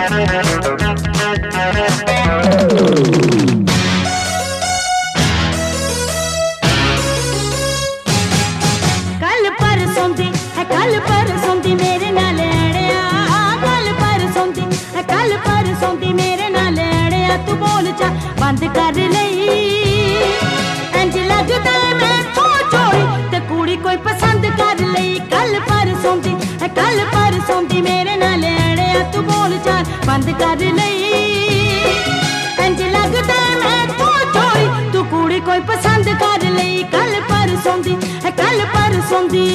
परसों दी मेरे नाल अड़िया, कल परसों दी मेरे नाल अड़िया, तू बोल चा बंद कर लई। इंज लगदा मैं तो चोरी ते कुड़ी कोई पसंद कर लई। कल परसों दी मेरे नाल अड़िया, तू बोल चा बंद कर लई। इंज लगदा मैं तो चोरी तू कुड़ी कोई पसंद कर लई। कल परसों दी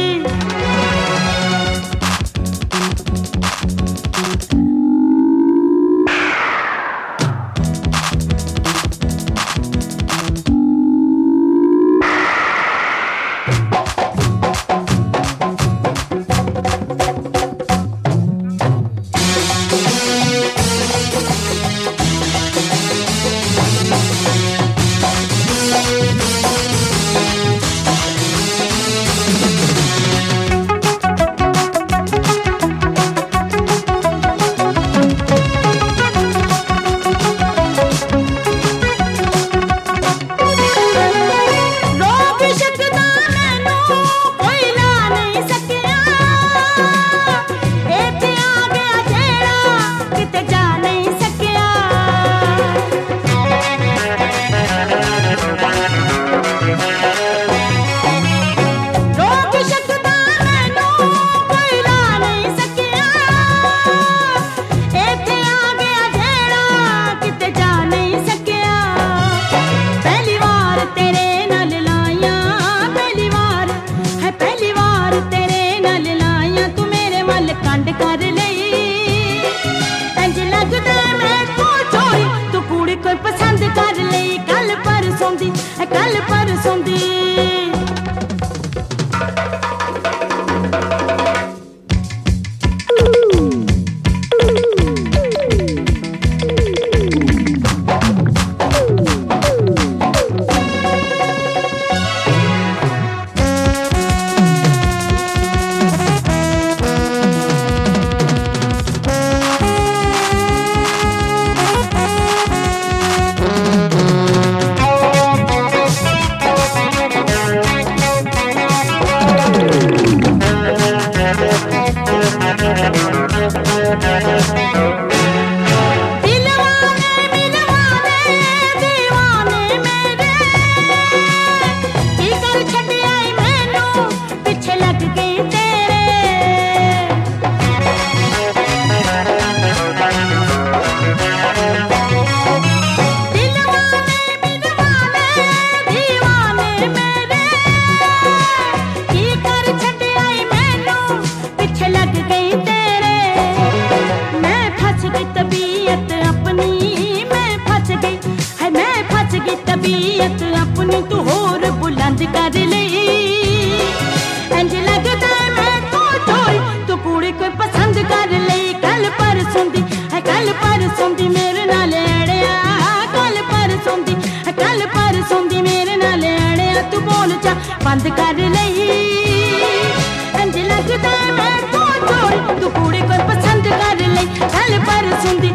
कर लई। इंज लगदा मैं तो चोरी तू कुड़ी कोई पसंद कर लई। कल परसों दी तबीयत अपनी तू होर बुलंद कर लई। इंज लगदा मैं तो चोरी तू कुड़ी कोई पसंद कर लई। कल परसों दी मेरे नाल अड़िया, कल परसों दी मेरे नाल अड़िया, तू बोल चा बंद कर लई। इंज लगदा मैं तो चोरी तू कुड़ी कोई पसंद कर लई। कल परसों दी